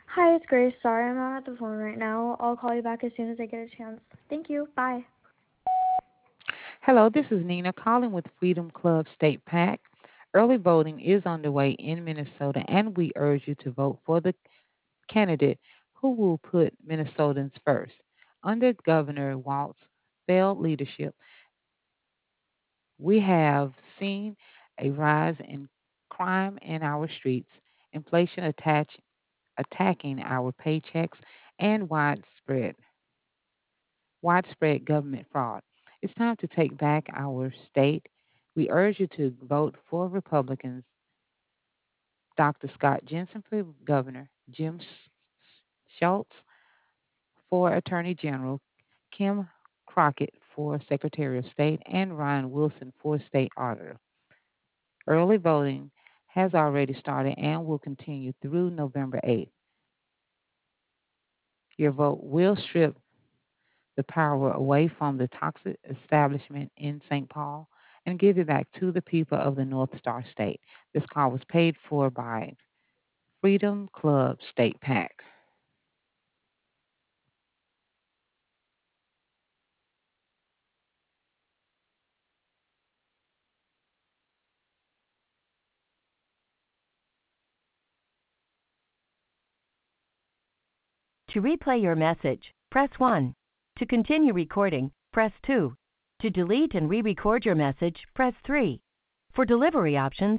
Hi, it's Grace. Sorry, I'm not at the phone right now. I'll call you back as soon as I get a chance. Thank you. Bye. Hello, this is Nina calling with Freedom Club State PAC. Early voting is underway in Minnesota, and we urge you to vote for the candidate who will put Minnesotans first. Under Governor Walt's failed leadership, we have seen a rise in crime in our streets, inflation attacking our paychecks, and widespread government fraud. It's time to take back our state. We urge you to vote for Republicans, Dr. Scott Jensen for governor, Jim Schultz for attorney general, Kim Crockett for secretary of state, and Ryan Wilson for state auditor. Early voting has already started and will continue through November 8th. Your vote will strip the power away from the toxic establishment in St. Paul and give it back to the people of the North Star State. This call was paid for by Freedom Club State PAC. To replay your message, press 1. To continue recording, press 2. To delete and re-record your message, press 3. For delivery options,